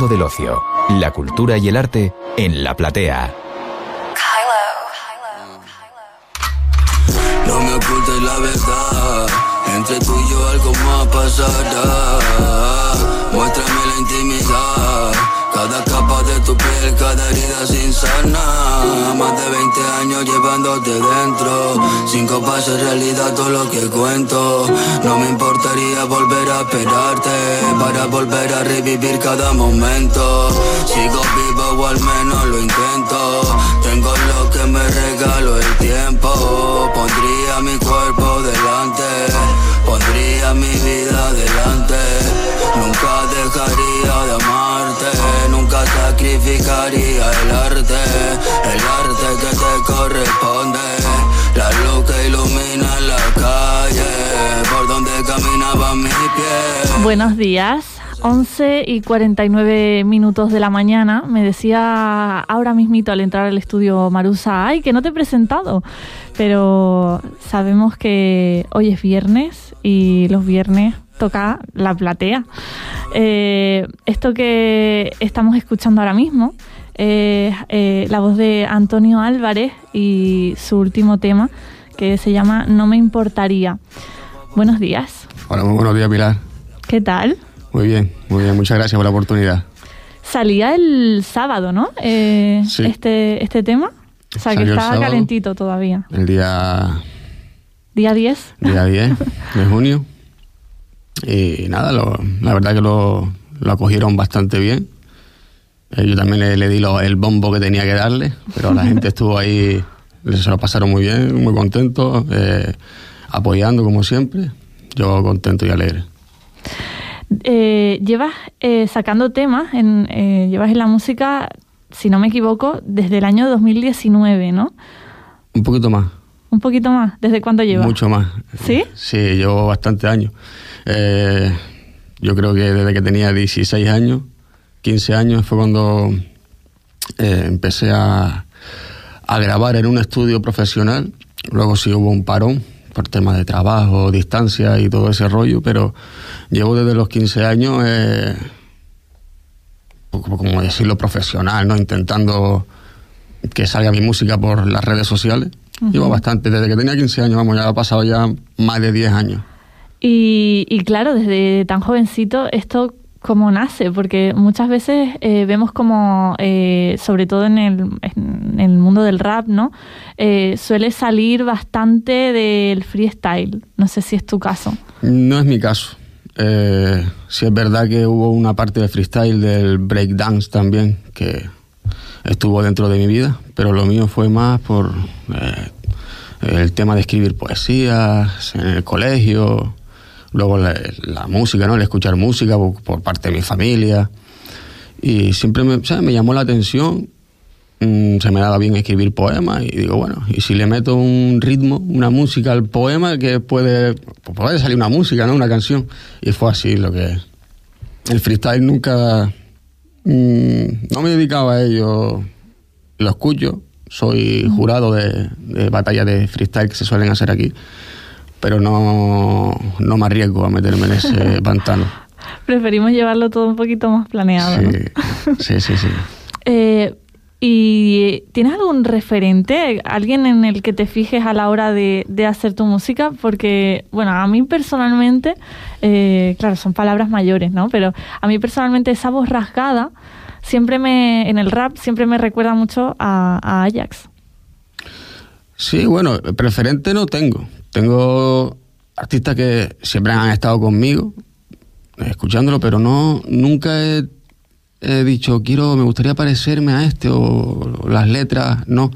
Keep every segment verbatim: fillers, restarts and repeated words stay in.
mundo del ocio, la cultura y el arte en La Platea. No me ocultes la verdad, entre tú y yo algo más pasará. Muéstrame la intimidad, cada capa de tu piel, cada herida sin sanar. Más de veinte años llevándote dentro, sin copas en realidad todo lo que cuento. No me importaría volver a esperarte, para volver a revivir cada momento. Sigo vivo o al menos lo intento, tengo lo que me regaló el tiempo. Pondría mi cuerpo delante, pondría mi vida delante. Nunca dejaría de amarte, nunca sacrificaría el arte, el arte que te corresponde, la luz que ilumina la calle, por donde caminaban mis pies. Buenos días, once y cuarenta y nueve minutos de la mañana. Me decía ahora mismito al entrar al estudio Marusa, ay, que no te he presentado, pero sabemos que hoy es viernes y los viernes toca La Platea. Eh, esto que estamos escuchando ahora mismo es eh, eh, la voz de Antonio Álvarez y su último tema, que se llama No me importaría. Buenos días. Hola, muy buenos días, Pilar. ¿Qué tal? Muy bien, muy bien. Muchas gracias por la oportunidad. Salía el sábado, ¿no? Eh, sí. Este, este tema. O sea, Salió que estaba sábado, calentito todavía. El día... ¿Día diez? Día diez de junio. Y nada, lo, la verdad que lo, lo acogieron bastante bien. Eh, yo también le, le di lo, el bombo que tenía que darle, pero la gente estuvo ahí, se lo pasaron muy bien, muy contentos, eh, apoyando como siempre. Yo contento y alegre. Eh, llevas eh, sacando temas, en, eh, llevas en la música, si no me equivoco, desde el año dos mil diecinueve, ¿no? Un poquito más. ¿Un poquito más? ¿Desde cuándo llevas? Mucho más. ¿Sí? Sí, llevo bastantes años. Eh, yo creo que desde que tenía dieciséis años, quince años, fue cuando eh, empecé a, a grabar en un estudio profesional. Luego sí hubo un parón por temas de trabajo, distancia y todo ese rollo, pero llevo desde los quince años, eh, como decirlo, profesional, ¿no? Intentando que salga mi música por las redes sociales. Uh-huh. Llevo bastante, desde que tenía quince años, vamos, ya ha pasado ya más de diez años. Y, y claro, desde tan jovencito, ¿esto cómo nace? Porque muchas veces eh, vemos como, eh, sobre todo en el, en el mundo del rap, ¿no? Eh, suele salir bastante del freestyle. No sé si es tu caso. No es mi caso. Eh, sí es verdad que hubo una parte de freestyle, del breakdance también, que estuvo dentro de mi vida, pero lo mío fue más por eh, el tema de escribir poesías en el colegio, luego la, la música, ¿no? El escuchar música por, por parte de mi familia, y siempre me, o sea, me llamó la atención. mmm, se me daba bien escribir poemas y digo, bueno, y si le meto un ritmo, una música al poema, que puede, pues puede salir una música, ¿no? Una canción. Y fue así lo que... El freestyle nunca... mmm, no me dedicaba a ello, lo escucho, soy jurado de, de batallas de freestyle que se suelen hacer aquí, pero no, no me arriesgo a meterme en ese pantano. Preferimos llevarlo todo un poquito más planeado, sí, ¿no? Sí, sí, sí. Eh, ¿Y tienes algún referente, alguien en el que te fijes a la hora de, de hacer tu música? Porque, bueno, a mí personalmente, eh, claro, son palabras mayores, ¿no? Pero a mí personalmente esa voz rasgada, siempre me, en el rap, siempre me recuerda mucho a, a Ajax. Sí, bueno, preferente no tengo. Tengo artistas que siempre han estado conmigo, escuchándolo, pero no, nunca he, he dicho, quiero, me gustaría parecerme a este, o, o las letras, no.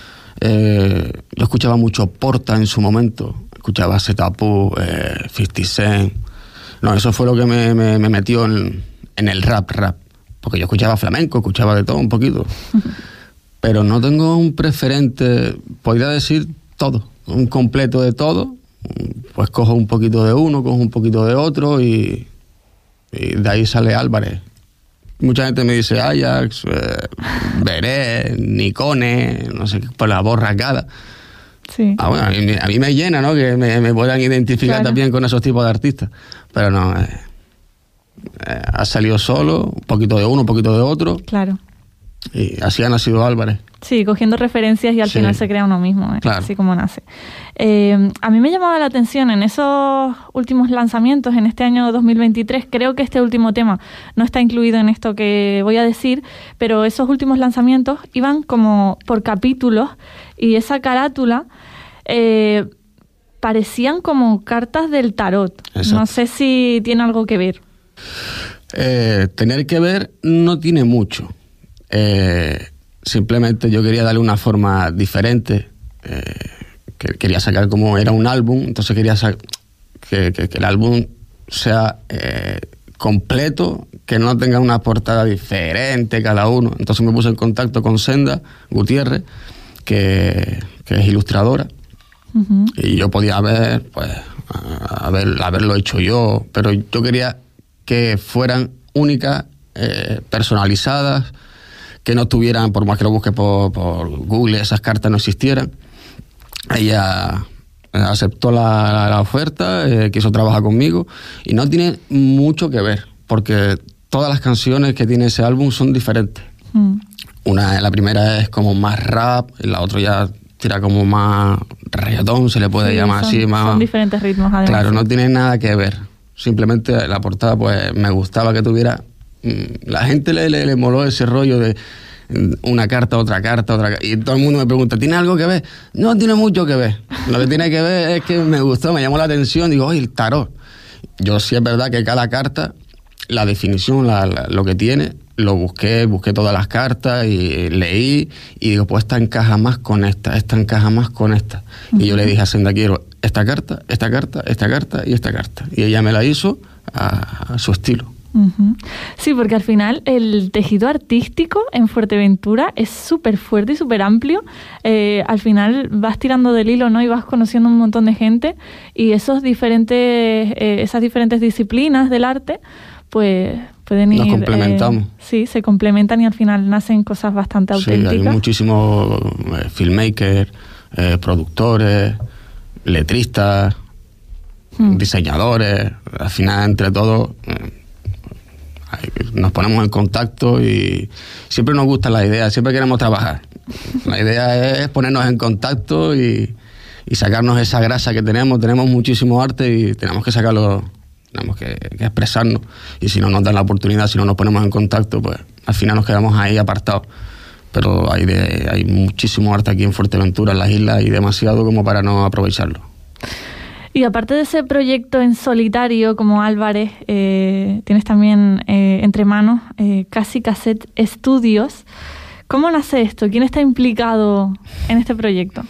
Eh, yo escuchaba mucho Porta en su momento, escuchaba Zetapu, eh, cincuenta Cent. No, eso fue lo que me, me, me metió en, en el rap, rap. Porque yo escuchaba flamenco, escuchaba de todo un poquito. Pero no tengo un preferente, podría decir todo, un completo de todo. Pues cojo un poquito de uno, cojo un poquito de otro y, y de ahí sale Álvarez. Mucha gente me dice Ajax, eh, Veré, Nicone, no sé, por la voz rasgada. Sí. Ah, bueno, a mí, a mí me llena, ¿no? Que me, me puedan identificar, claro, también con esos tipos de artistas. Pero no, eh, eh, ha salido solo, un poquito de uno, un poquito de otro. Claro. Y así ha nacido Álvarez. Sí, cogiendo referencias y al Sí. final se crea uno mismo, ¿eh? Claro. Así como nace. Eh, a mí me llamaba la atención en esos últimos lanzamientos, en este año dos mil veintitrés, creo que este último tema no está incluido en esto que voy a decir, pero esos últimos lanzamientos iban como por capítulos y esa carátula eh, parecían como cartas del tarot. Exacto. No sé si tiene algo que ver. Eh, tener que ver no tiene mucho. Eh, simplemente yo quería darle una forma diferente. Eh, que quería sacar como era un álbum, entonces quería sa- que, que, que el álbum sea eh, completo, que no tenga una portada diferente cada uno. Entonces me puse en contacto con Senda Gutiérrez, que, que es ilustradora. Uh-huh. Y yo podía haber, pues, haber, haberlo hecho yo, pero yo quería que fueran únicas, eh, personalizadas, que no tuvieran, por más que lo busque por, por Google, esas cartas no existieran. Ella aceptó la, la, la oferta, eh, quiso trabajar conmigo y no tiene mucho que ver, porque todas las canciones que tiene ese álbum son diferentes. Uh-huh. Una, la primera es como más rap, la otra ya tira como más reggaetón, se le puede Sí, llamar son, así. Más, son diferentes ritmos, además. claro, no tiene nada que ver. Simplemente la portada, pues me gustaba que tuviera. La gente le, le, le moló ese rollo de una carta, otra carta, otra carta. Y todo el mundo me pregunta, ¿tiene algo que ver? No tiene mucho que ver. Lo que tiene que ver es que me gustó, me llamó la atención. Digo, oye, el tarot. Yo sí es verdad que cada carta, la definición, la, la, lo que tiene, lo busqué, busqué todas las cartas y leí y digo, pues esta encaja más con esta, esta encaja más con esta. Uh-huh. Y yo le dije a Senda, quiero esta carta, esta carta, esta carta y esta carta. Y ella me la hizo a, a su estilo. Uh-huh. Sí, porque al final el tejido artístico en Fuerteventura es súper fuerte y súper amplio. Eh, al final vas tirando del hilo, ¿no? Y vas conociendo un montón de gente y esos diferentes, eh, esas diferentes disciplinas del arte, pues pueden ir... Nos complementamos. Eh, sí, se complementan y al final nacen cosas bastante auténticas. Sí, hay muchísimos eh, filmmakers, eh, productores, letristas, hmm. diseñadores. Al final, entre todos... Eh, nos ponemos en contacto y siempre nos gusta la idea, siempre queremos trabajar. La idea es ponernos en contacto y, y sacarnos esa grasa que tenemos. Tenemos muchísimo arte y tenemos que sacarlo, tenemos que, que expresarnos. Y si no nos dan la oportunidad, si no nos ponemos en contacto, pues al final nos quedamos ahí apartados. Pero hay, de, hay muchísimo arte aquí en Fuerteventura, en las islas, y demasiado como para no aprovecharlo. Y aparte de ese proyecto en solitario como Álvarez, eh, tienes también eh, entre manos eh, Casi Cassette Studios. ¿Cómo nace esto? ¿Quién está implicado en este proyecto?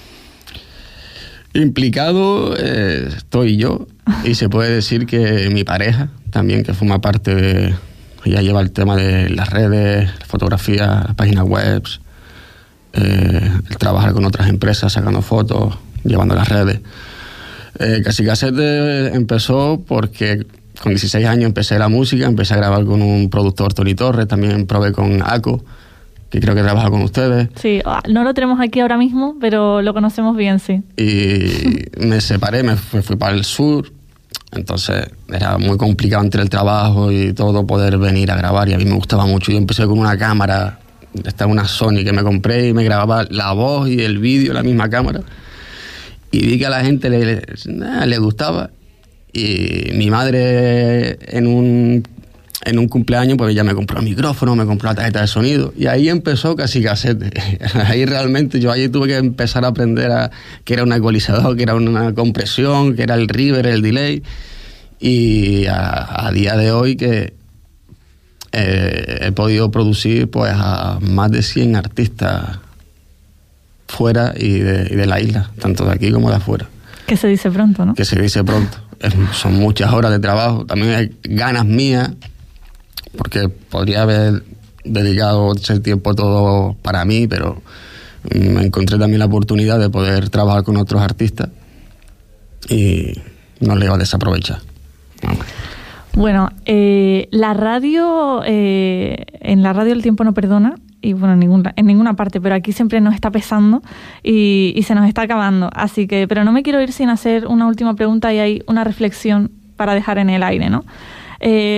Implicado eh, estoy yo y se puede decir que mi pareja también, que forma parte de... Ella lleva el tema de las redes, fotografía, las páginas web, eh, el trabajar con otras empresas sacando fotos, llevando las redes. Eh, Casi Cassette empezó porque con dieciséis años empecé la música, empecé a grabar con un productor, Tony Torres, también probé con Aco, que creo que trabaja con ustedes. Sí, no lo tenemos aquí ahora mismo, pero lo conocemos bien, sí. Y me separé, me fui, fui para el sur, entonces era muy complicado entre el trabajo y todo poder venir a grabar, y a mí me gustaba mucho. Yo empecé con una cámara, esta una Sony que me compré y me grababa la voz y el vídeo en la misma cámara. Y vi que a la gente le, le, le gustaba. Y mi madre en un, en un cumpleaños, pues ella me compró el micrófono, me compró la tarjeta de sonido. Y ahí empezó Casi Cassette. Ahí realmente yo ahí tuve que empezar a aprender a qué era un ecualizador, qué era una compresión, qué era el reverb, el delay. Y a, a día de hoy que eh, he podido producir pues a más de cien artistas fuera y de, y de la isla, tanto de aquí como de afuera. Que se dice pronto, ¿no? Que se dice pronto. Es, son muchas horas de trabajo. También hay ganas mías, porque podría haber dedicado ese tiempo todo para mí, pero me encontré también la oportunidad de poder trabajar con otros artistas y no le iba a desaprovechar. Vamos. Bueno, eh, la radio, eh, en la radio el tiempo no perdona, y bueno, en ninguna, en ninguna parte, pero aquí siempre nos está pesando y, y se nos está acabando. Así que, pero no me quiero ir sin hacer una última pregunta y hay una reflexión para dejar en el aire, ¿no? Eh,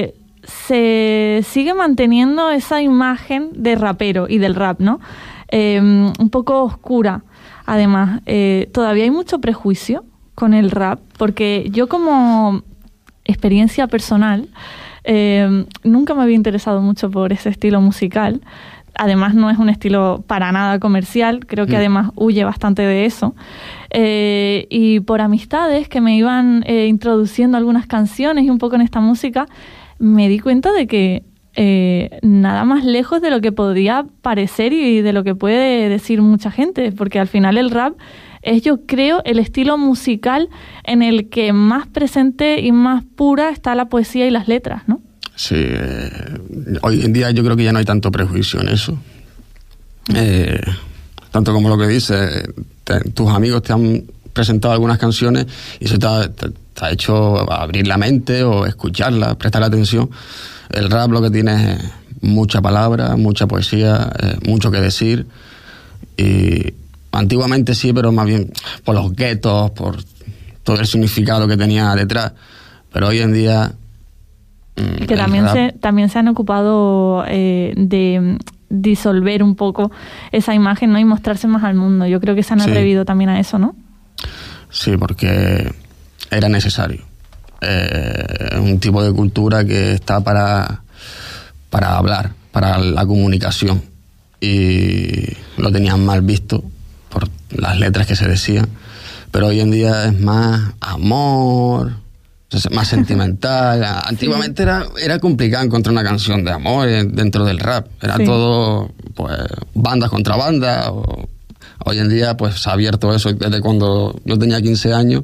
se sigue manteniendo esa imagen de rapero y del rap, ¿no? Eh, un poco oscura. Además, eh, todavía hay mucho prejuicio con el rap, porque yo como experiencia personal eh, nunca me había interesado mucho por ese estilo musical. Además, no es un estilo para nada comercial, creo que mm. además huye bastante de eso. Eh, y por amistades que me iban eh, introduciendo algunas canciones y un poco en esta música, me di cuenta de que eh, nada más lejos de lo que podría parecer y de lo que puede decir mucha gente, porque al final el rap es, yo creo, el estilo musical en el que más presente y más pura está la poesía y las letras, ¿no? Sí, eh, hoy en día yo creo que ya no hay tanto prejuicio en eso. Eh, tanto como lo que dices, te, tus amigos te han presentado algunas canciones y eso te ha, te, te ha hecho abrir la mente o escucharla, prestar atención. El rap lo que tiene es mucha palabra, mucha poesía, eh, mucho que decir. Y antiguamente sí, pero más bien por los guetos, por todo el significado que tenía detrás. Pero hoy en día... Que también se, también se han ocupado eh, de disolver un poco esa imagen, ¿no? Y mostrarse más al mundo. Yo creo que se han sí. atrevido también a eso, ¿no? Sí, porque era necesario. Eh, un tipo de cultura que está para, para hablar, para la comunicación. Y lo tenían mal visto por las letras que se decían. Pero hoy en día es más amor... más sentimental. Antiguamente sí. era, era complicado encontrar una canción de amor dentro del rap. Era sí. todo, pues, bandas contra bandas. O, hoy en día, pues, se ha abierto eso. Desde cuando yo tenía quince años,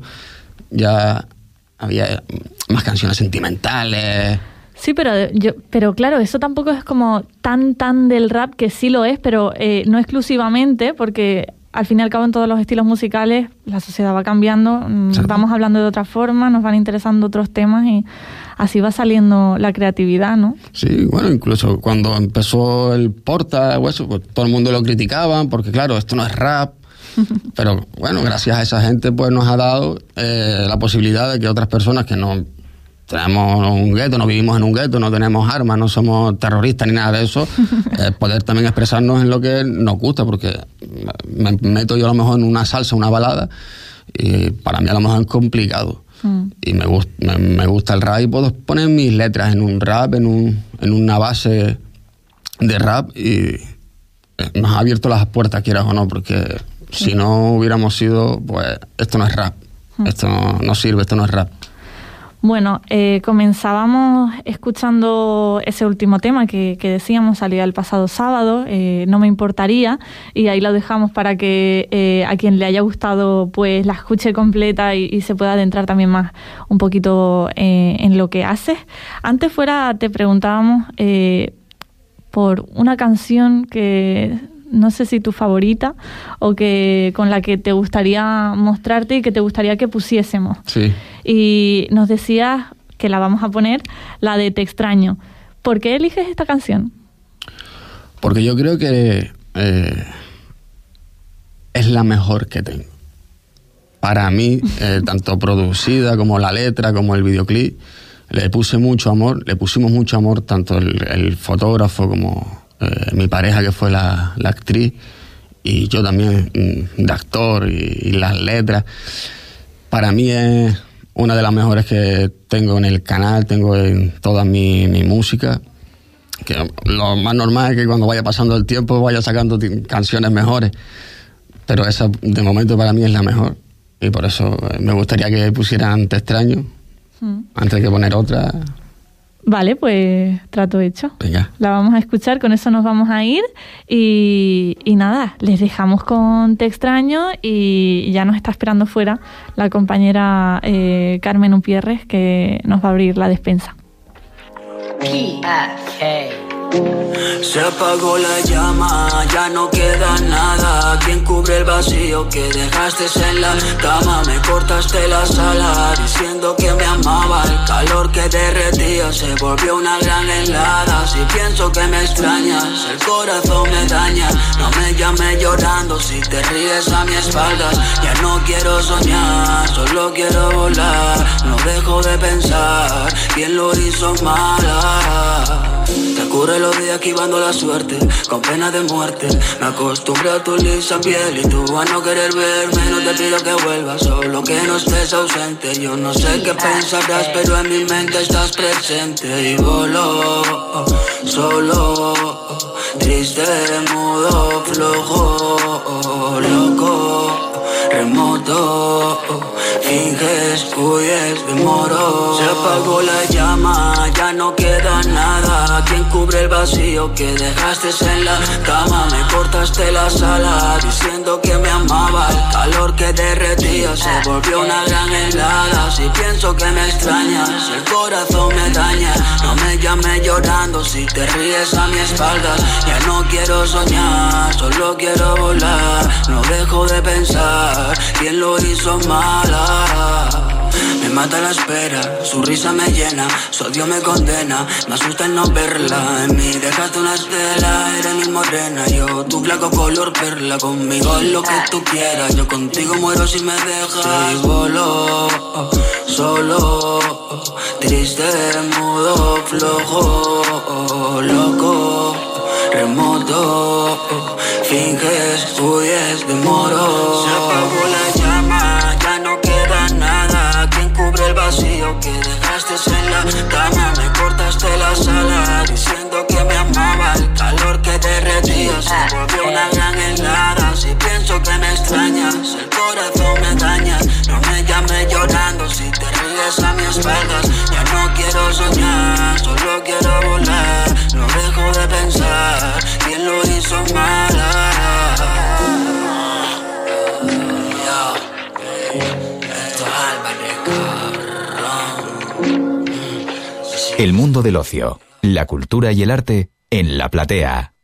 ya había más canciones sentimentales. Sí, pero yo, pero claro, eso tampoco es como tan, tan del rap, que sí lo es, pero eh, no exclusivamente, porque... al fin y al cabo, en todos los estilos musicales, la sociedad va cambiando, sí. vamos hablando de otra forma, nos van interesando otros temas y así va saliendo la creatividad, ¿no? Sí, bueno, incluso cuando empezó el Porta o eso, pues todo el mundo lo criticaban porque, claro, esto no es rap. Pero, bueno, gracias a esa gente, pues nos ha dado eh, la posibilidad de que otras personas que no tenemos un gueto, no vivimos en un gueto, no tenemos armas, no somos terroristas ni nada de eso, eh, poder también expresarnos en lo que nos gusta, porque me meto yo a lo mejor en una salsa, una balada, y para mí a lo mejor es complicado. Mm. Y me, gust, me, me gusta el rap y puedo poner mis letras en un rap, en, un, en una base de rap, y nos ha abierto las puertas, quieras o no, porque sí. si no hubiéramos sido, pues esto no es rap, mm. esto no, no sirve, esto no es rap. Bueno, eh, comenzábamos escuchando ese último tema que, que decíamos, salía el pasado sábado, eh, No me importaría, y ahí lo dejamos para que eh, a quien le haya gustado pues la escuche completa y, y se pueda adentrar también más un poquito eh, en lo que haces. Antes fuera te preguntábamos eh, por una canción que... no sé si tu favorita o que con la que te gustaría mostrarte y que te gustaría que pusiésemos. Sí. Y nos decías que la vamos a poner, la de Te extraño. ¿Por qué eliges esta canción? Porque yo creo que eh, es la mejor que tengo. Para mí, eh, tanto producida como la letra, como el videoclip, le puse mucho amor, le pusimos mucho amor, tanto el, el fotógrafo como... Eh, mi pareja, que fue la, la actriz, y yo también de actor, y, y las letras. Para mí es una de las mejores que tengo en el canal, tengo en toda mi, mi música, que lo más normal es que cuando vaya pasando el tiempo vaya sacando t- canciones mejores, pero esa de momento para mí es la mejor, y por eso me gustaría que pusieran Te extraño mm. antes de poner otra. Vale, pues trato hecho. Venga. La vamos a escuchar, con eso nos vamos a ir y, y nada, les dejamos con Te extraño y ya nos está esperando fuera la compañera eh, Carmen Upierres, que nos va a abrir la despensa. P F K. Se apagó la llama, ya no queda nada. ¿Quién cubre el vacío que dejaste en la cama? Me cortaste la sala diciendo que me amaba. El calor que derretía se volvió una gran helada. Si pienso que me extrañas, el corazón me daña. No me llames llorando. llorando si te ríes a mi espalda. Ya no quiero soñar, solo quiero volar. No dejo de pensar, ¿quién lo hizo mala? Transcurre los días esquivando la suerte, con pena de muerte. Me acostumbré a tu lisa piel y tú a no querer verme. No te pido que vuelvas, solo que no estés ausente. Yo no sé qué pensarás, pero en mi mente estás presente. Y voló, solo, triste, mudo, flojo, loco, remoto. Finges, huyes de moro. Se apagó la llama, ya no queda nada. ¿Quién cubre el vacío que dejaste en la cama? Me cortaste la sala diciendo que me amaba. El calor que derretía se volvió una gran helada. Si pienso que me extrañas, el corazón me daña. No me llames llorando si te ríes a mi espalda. Ya no quiero soñar, solo quiero volar. No dejo de pensar, ¿quién lo hizo mala? Me mata la espera, su risa me llena, su odio me condena. Me asusta el no verla, en mí dejaste una estela. Eres mi morena, yo tu flaco color perla. Conmigo es lo que tú quieras, yo contigo muero si me dejas. Y voló, solo, triste, mudo, flojo, loco, remoto. Finges, huyes de moro. Se apagó la llama, ya no queda nada. ¿Quién cubre el vacío que dejaste en la cama? Me cortaste la sala diciendo que me amaba. El calor que derretía se volvió una gran helada. Si pienso que me extrañas, el corazón me daña. No me llames llorando si te ríes a mi espaldas. Ya no quiero soñar, solo quiero volar. No dejo de pensar, ¿quién lo hizo mala? El mundo del ocio, la cultura y el arte en La Platea.